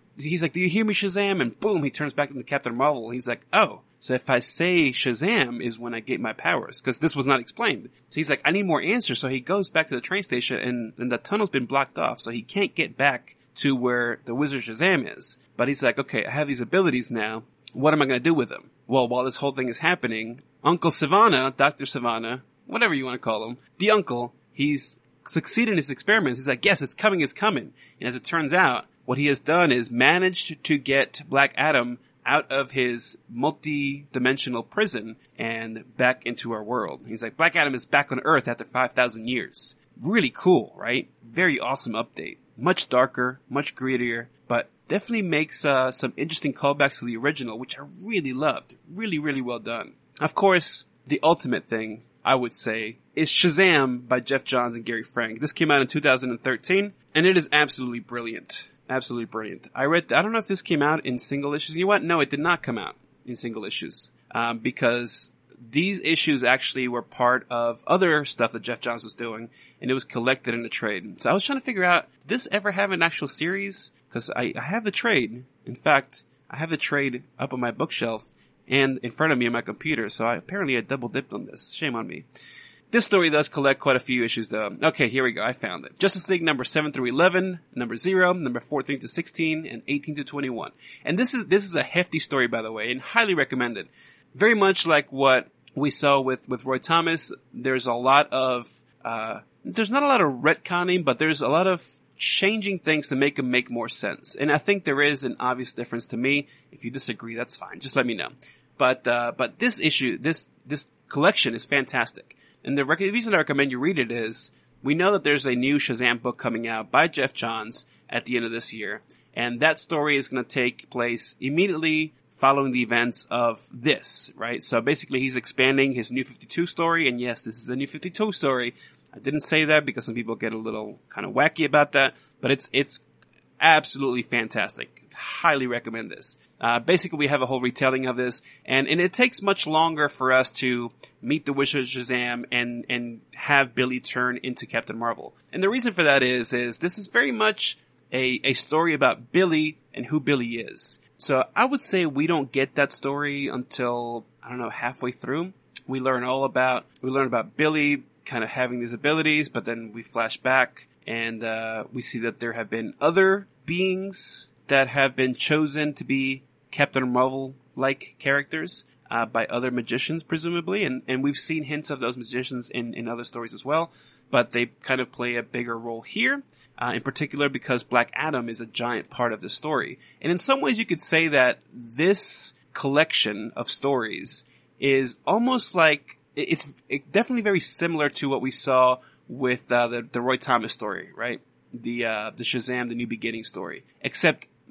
do you hear me, Shazam? And boom, he turns back into Captain Marvel. He's like, oh, so if I say Shazam is when I get my powers, because this was not explained. So he's like, I need more answers. So he goes back to the train station, and the tunnel's been blocked off, so he can't get back to where the Wizard Shazam is. But he's like, okay, I have these abilities now. What am I going to do with them? Well, while this whole thing is happening, Uncle Sivana, Dr. Sivana, whatever you want to call him, the uncle, he's succeeded in his experiments. He's like, yes, it's coming. And as it turns out, what he has done is managed to get Black Adam out of his multi-dimensional prison and back into our world. He's like, Black Adam is back on Earth after 5,000 years. Really cool, right? Very awesome update. Much darker, much grittier, but definitely makes some interesting callbacks to the original, which I really loved. Really, really well done. Of course, the ultimate thing, I would say, is Shazam by Geoff Johns and Gary Frank. This came out in 2013, and it is absolutely brilliant. Absolutely brilliant. I don't know if this came out in single issues. You know what? No, it did not come out in single issues. Because these issues actually were part of other stuff that Geoff Johns was doing, and it was collected in a trade. So I was trying to figure out, did this ever have an actual series? Because I have the trade. In fact, I have the trade up on my bookshelf and in front of me on my computer, so I double dipped on this. Shame on me. This story does collect quite a few issues though. Okay, here we go. I found it. Justice League number 7 through 11, number 0, number 14 to 16, and 18 to 21. And this is a hefty story, by the way, and highly recommended. Very much like what we saw with Roy Thomas. There's a lot of, there's not a lot of retconning, but there's a lot of changing things to make them make more sense. And I think there is an obvious difference to me. If you disagree, that's fine. Just let me know. But this issue, this collection is fantastic. And the reason I recommend you read it is, we know that there's a new Shazam book coming out by Geoff Johns at the end of this year. And that story is going to take place immediately following the events of this, right? So basically he's expanding his New 52 story. And yes, this is a New 52 story. I didn't say that because some people get a little kind of wacky about that. But it's absolutely fantastic. Highly recommend this. Basically we have a whole retelling of this, and it takes much longer for us to meet the Wizard Shazam and have Billy turn into Captain Marvel. And the reason for that is this is very much a story about Billy and who Billy is. So I would say we don't get that story until, I don't know, halfway through. We learn about Billy kind of having these abilities, but then we flash back and we see that there have been other beings that have been chosen to be Captain Marvel-like characters by other magicians, presumably. And we've seen hints of those magicians in other stories as well. But they kind of play a bigger role here, in particular because Black Adam is a giant part of the story. And in some ways you could say that this collection of stories is almost like, it's definitely very similar to what we saw with the Roy Thomas story, right? The Shazam, the New Beginning story. Except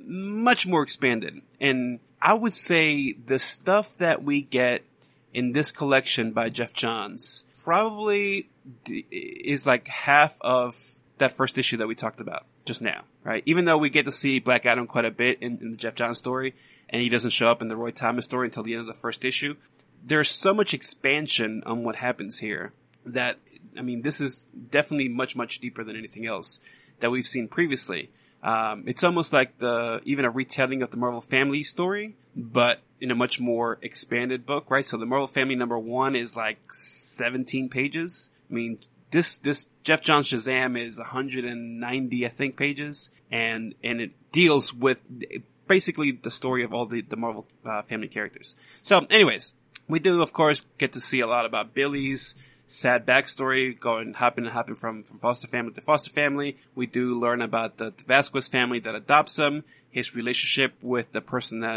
much more expanded. And I would say the stuff that we get in this collection by Geoff Johns probably is like half of that first issue that we talked about just now, right? Even though we get to see Black Adam quite a bit in the Geoff Johns story, and he doesn't show up in the Roy Thomas story until the end of the first issue, there's so much expansion on what happens here that, I mean, this is definitely much, much deeper than anything else that we've seen previously. It's almost like even a retelling of the Marvel Family story, but in a much more expanded book, right? So the Marvel Family #1 is like 17 pages. I mean, this Geoff Johns Shazam is 190, I think, pages, and it deals with basically the story of all the Marvel Family characters. So anyways, we do, of course, get to see a lot about Billy's sad backstory, hopping from foster family to foster family. We do learn about the Vasquez family that adopts him, his relationship with the person that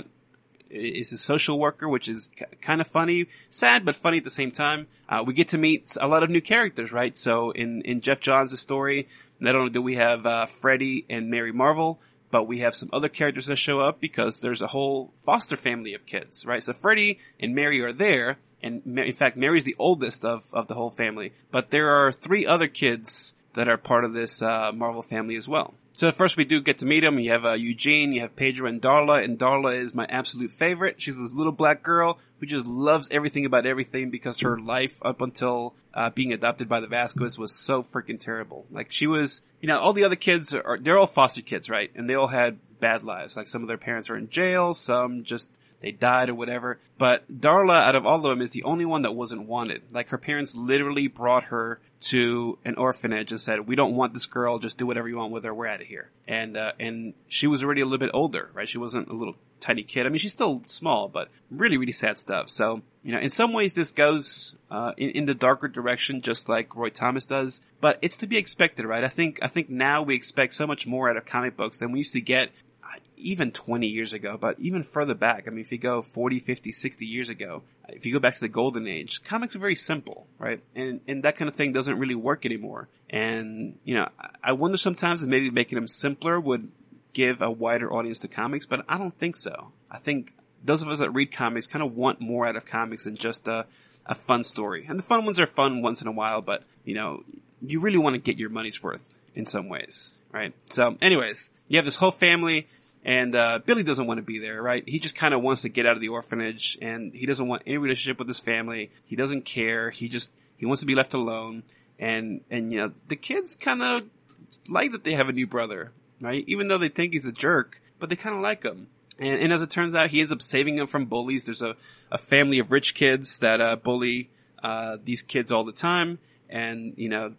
is a social worker, which is kind of funny, sad, but funny at the same time. We get to meet a lot of new characters, right? So in Geoff Johns' story, not only do we have Freddy and Mary Marvel, but we have some other characters that show up because there's a whole foster family of kids, right? So Freddy and Mary are there, and in fact, Mary's the oldest of the whole family. But there are 3 other kids that are part of this Marvel family as well. So first we do get to meet them. You have Eugene, you have Pedro, and Darla is my absolute favorite. She's this little black girl who just loves everything about everything because her life up until being adopted by the Vasquez was so freaking terrible. Like, she was, all the other kids they're all foster kids, right? And they all had bad lives. Like, some of their parents are in jail, some just they died or whatever. But Darla, out of all of them, is the only one that wasn't wanted. Like, her parents literally brought her to an orphanage and said, "We don't want this girl, just do whatever you want with her, we're out of here." And she was already a little bit older, right? She wasn't a little tiny kid. I mean, she's still small, but really, really sad stuff. So, in some ways this goes, in the darker direction, just like Roy Thomas does, but it's to be expected, right? I think now we expect so much more out of comic books than we used to get even 20 years ago, but even further back. I mean, if you go 40, 50, 60 years ago, if you go back to the golden age, comics were very simple, right? And that kind of thing doesn't really work anymore. And, I wonder sometimes if maybe making them simpler would give a wider audience to comics, but I don't think so. I think those of us that read comics kind of want more out of comics than just a fun story. And the fun ones are fun once in a while, but, you really want to get your money's worth in some ways, right? So anyways, you have this whole family. And Billy doesn't want to be there, right? He just kind of wants to get out of the orphanage, and he doesn't want any relationship with his family. He doesn't care. He wants to be left alone. And the kids kind of like that they have a new brother, right? Even though they think he's a jerk, but they kind of like him. And as it turns out, he ends up saving them from bullies. There's a family of rich kids that bully these kids all the time. And,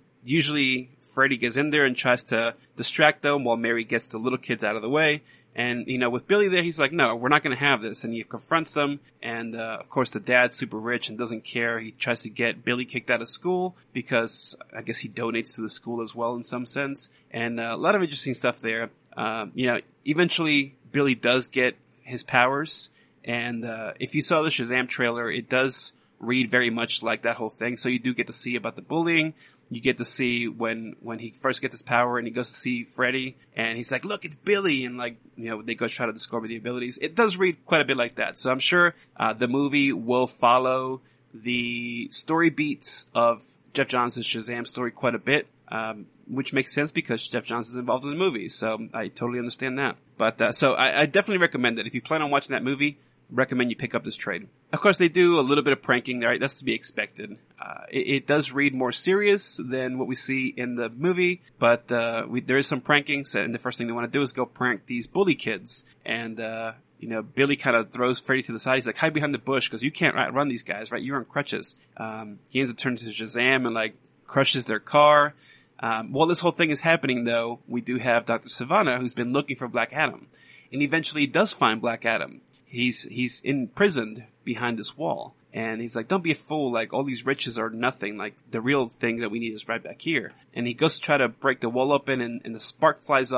usually Freddy gets in there and tries to distract them while Mary gets the little kids out of the way. And, with Billy there, he's like, no, we're not going to have this. And he confronts them. And, of course, the dad's super rich and doesn't care. He tries to get Billy kicked out of school because I guess he donates to the school as well in some sense. And a lot of interesting stuff there. Eventually Billy does get his powers. And, if you saw the Shazam trailer, it does read very much like that whole thing. So you do get to see about the bullying. You get to see when he first gets his power and he goes to see Freddy and he's like, look, it's Billy. And they go try to discover the abilities. It does read quite a bit like that. So I'm sure, the movie will follow the story beats of Geoff Johns' Shazam story quite a bit. Which makes sense because Geoff Johns is involved in the movie. So I totally understand that. But, so I definitely recommend it. If you plan on watching that movie, recommend you pick up this trade. Of course, they do a little bit of pranking, right? That's to be expected. It does read more serious than what we see in the movie, but there is some pranking, and the first thing they want to do is go prank these bully kids. And Billy kind of throws Freddy to the side. He's like, hide behind the bush because you can't run these guys, right? You're on crutches. He ends up turning to Shazam and crushes their car. While this whole thing is happening, though, we do have Dr. Sivana, who's been looking for Black Adam, and eventually does find Black Adam. He's imprisoned behind this wall. And he's like, don't be a fool. Like, all these riches are nothing. Like, the real thing that we need is right back here. And he goes to try to break the wall open and the spark flies off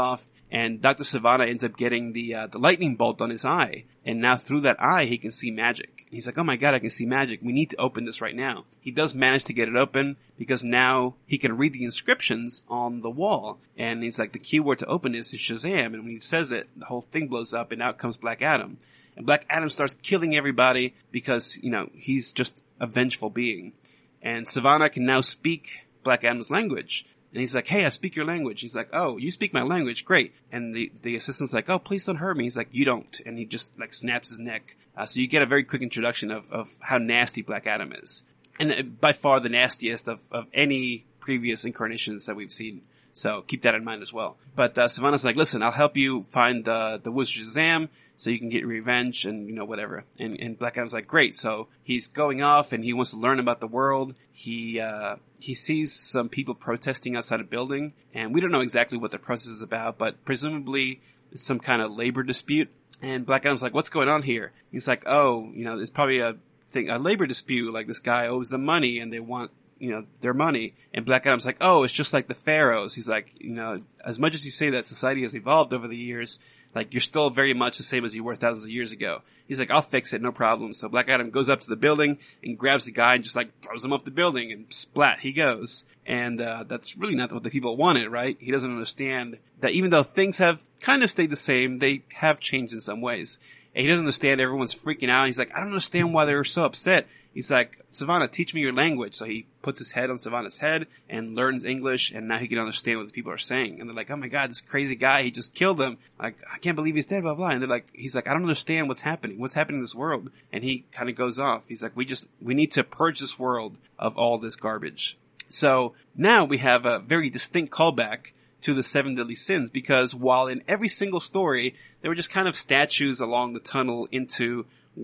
And Dr. Sivana ends up getting the lightning bolt on his eye. And now through that eye, he can see magic. He's like, oh my god, I can see magic. We need to open this right now. He does manage to get it open because now he can read the inscriptions on the wall. And he's like, the keyword to open this is Shazam. And when he says it, the whole thing blows up and out comes Black Adam. And Black Adam starts killing everybody because, he's just a vengeful being. And Sivana can now speak Black Adam's language. And he's like, hey, I speak your language. He's like, oh, you speak my language. Great. And the assistant's like, oh, please don't hurt me. He's like, you don't. And he just snaps his neck. So you get a very quick introduction of how nasty Black Adam is. And by far the nastiest of any previous incarnations that we've seen. So keep that in mind as well. But Sivana's like, listen, I'll help you find the Wizard Shazam so you can get revenge and, whatever. And Black Adam's like, great. So he's going off and he wants to learn about the world. He sees some people protesting outside a building. And we don't know exactly what the protest is about, but presumably it's some kind of labor dispute. And Black Adam's like, what's going on here? He's like, oh, there's probably a labor dispute. Like this guy owes them money and they want their money. And Black Adam's like, oh, it's just like the pharaohs. He's like, as much as you say that society has evolved over the years, like you're still very much the same as you were thousands of years ago. He's like, I'll fix it, no problem. So Black Adam goes up to the building and grabs the guy and just throws him off the building and splat, he goes. And that's really not what the people wanted, right? He doesn't understand that even though things have kind of stayed the same, they have changed in some ways. And he doesn't understand everyone's freaking out. He's like, I don't understand why they're so upset. He's like, Sivana, teach me your language. So he puts his head on Sivana's head and learns English, and now he can understand what the people are saying. And they're like, oh my god, this crazy guy, he just killed him. Like, I can't believe he's dead, blah, blah. And he's like, I don't understand what's happening. What's happening in this world? And he kind of goes off. He's like, we need to purge this world of all this garbage. So now we have a very distinct callback to the 7 deadly sins, because while in every single story, there were just kind of statues along the tunnel into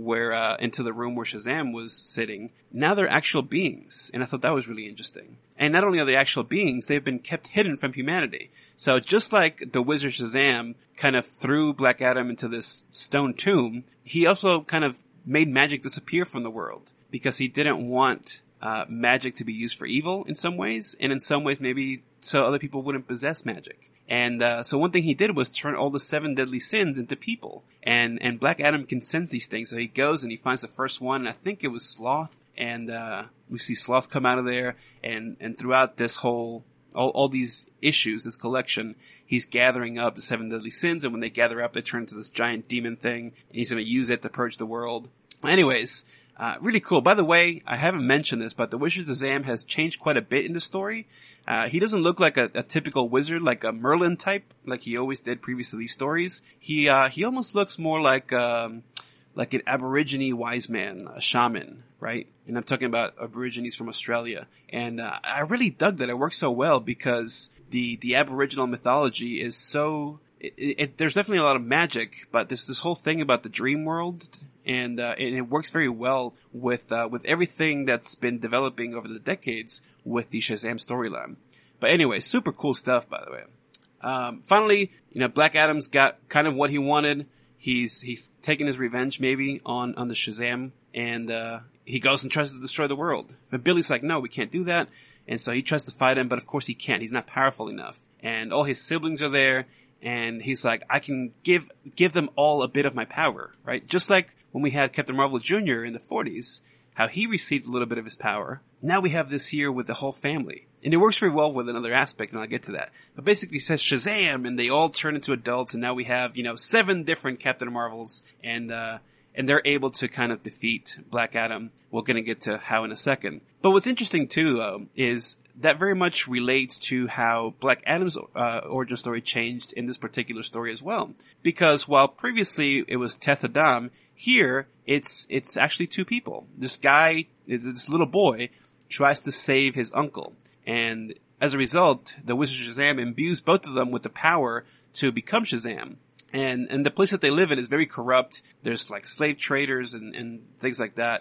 the room where Shazam was sitting, now they're actual beings. And I thought that was really interesting. And not only are they actual beings, they've been kept hidden from humanity. So just like the Wizard Shazam kind of threw Black Adam into this stone tomb, he also kind of made magic disappear from the world because he didn't want magic to be used for evil in some ways, and in some ways maybe so other people wouldn't possess magic. And so one thing he did was turn all the 7 deadly sins into people. And Black Adam can sense these things. So he goes and he finds the first one, and I think it was Sloth. And we see Sloth come out of there. And throughout this whole, all these issues, this collection, he's gathering up the 7 deadly sins. And when they gather up, they turn into this giant demon thing. And he's going to use it to purge the world. Anyways, really cool. By the way, I haven't mentioned this, but the Wizard Shazam has changed quite a bit in the story. He doesn't look like a typical wizard, like a Merlin type, like he always did previous to these stories. He almost looks more like an Aborigine wise man, a shaman, right? And I'm talking about Aborigines from Australia. And, I really dug that. It works so well because the Aboriginal mythology is so, there's definitely a lot of magic, but there's this whole thing about the dream world. And it works very well with everything that's been developing over the decades with the Shazam storyline. But anyway, super cool stuff, by the way. Finally, Black Adam's got kind of what he wanted. He's taken his revenge maybe on the Shazam, and he goes and tries to destroy the world. But Billy's like, no, we can't do that. And so he tries to fight him, but of course he can't. He's not powerful enough. And all his siblings are there. And he's like, I can give them all a bit of my power, right? Just like when we had Captain Marvel Jr. in the 40s, how he received a little bit of his power. Now we have this here with the whole family. And it works very well with another aspect, and I'll get to that. But basically he says Shazam, and they all turn into adults, and now we have, 7 different Captain Marvels, and they're able to kind of defeat Black Adam. We're gonna get to how in a second. But what's interesting too, though, is that very much relates to how Black Adam's origin story changed in this particular story as well. Because while previously it was Teth Adam, here it's actually 2 people. This guy, this little boy, tries to save his uncle. And as a result, the Wizard Shazam imbues both of them with the power to become Shazam. And the place that they live in is very corrupt. There's like slave traders and things like that.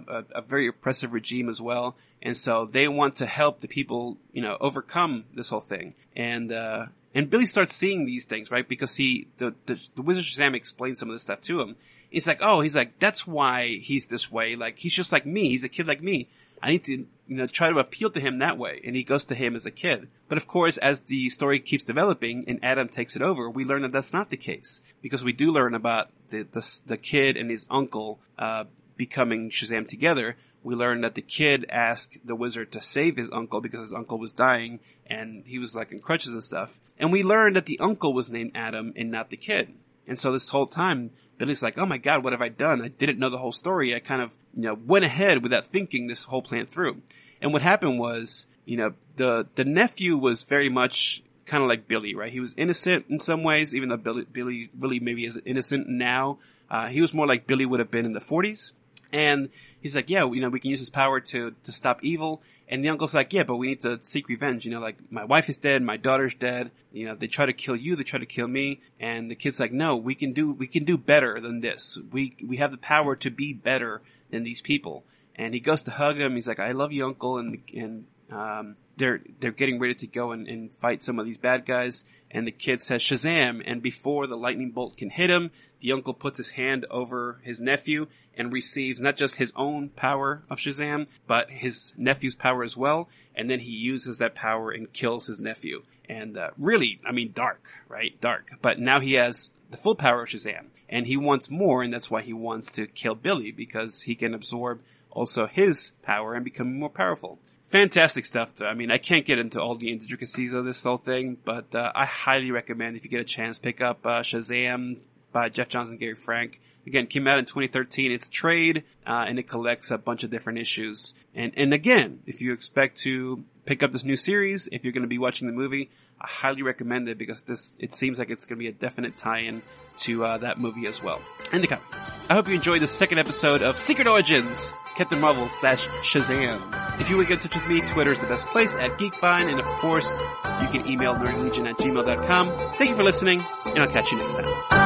A very oppressive regime as well. And so they want to help the people, overcome this whole thing. And Billy starts seeing these things, right? Because the Wizard Shazam explains some of this stuff to him. He's like, that's why he's this way. Like, he's just like me. He's a kid like me. I need to, try to appeal to him that way. And he goes to him as a kid. But of course, as the story keeps developing and Adam takes it over, we learn that that's not the case. Because we do learn about the kid and his uncle, becoming Shazam together. We learn that the kid asked the wizard to save his uncle because his uncle was dying and he was like in crutches and stuff. And we learned that the uncle was named Adam and not the kid. And so this whole time, Billy's like, oh my God, what have I done? I didn't know the whole story. I kind of, went ahead without thinking this whole plan through. And what happened was, the nephew was very much kind of like Billy, right? He was innocent in some ways, even though Billy really maybe is innocent now. He was more like Billy would have been in the 40s. And he's like, yeah, we can use his power to stop evil. And the uncle's like, yeah, but we need to seek revenge. Like my wife is dead, my daughter's dead. They try to kill you, they try to kill me. And the kid's like, no, we can do better than this. We have the power to be better than these people. And he goes to hug him. He's like, I love you, uncle. And they're getting ready to go and fight some of these bad guys. And the kid says Shazam, and before the lightning bolt can hit him, the uncle puts his hand over his nephew and receives not just his own power of Shazam, but his nephew's power as well. And then he uses that power and kills his nephew. And really, dark, right? Dark. But now he has the full power of Shazam. And he wants more, and that's why he wants to kill Billy, because he can absorb also his power and become more powerful. Fantastic stuff. I can't get into all the intricacies of this whole thing, but I highly recommend, if you get a chance, pick up Shazam by Jeff Johns and Gary Frank. Again, came out in 2013. It's a trade, and it collects a bunch of different issues. And again, if you expect to pick up this new series, if you're going to be watching the movie, I highly recommend it, because it seems like it's going to be a definite tie-in to that movie as well. And the comics. I hope you enjoyed the second episode of Secret Origins, Captain Marvel / Shazam. If you want to get in touch with me, Twitter is the best place, at Geekvine, and of course, you can email nerdlegion@gmail.com. Thank you for listening, and I'll catch you next time.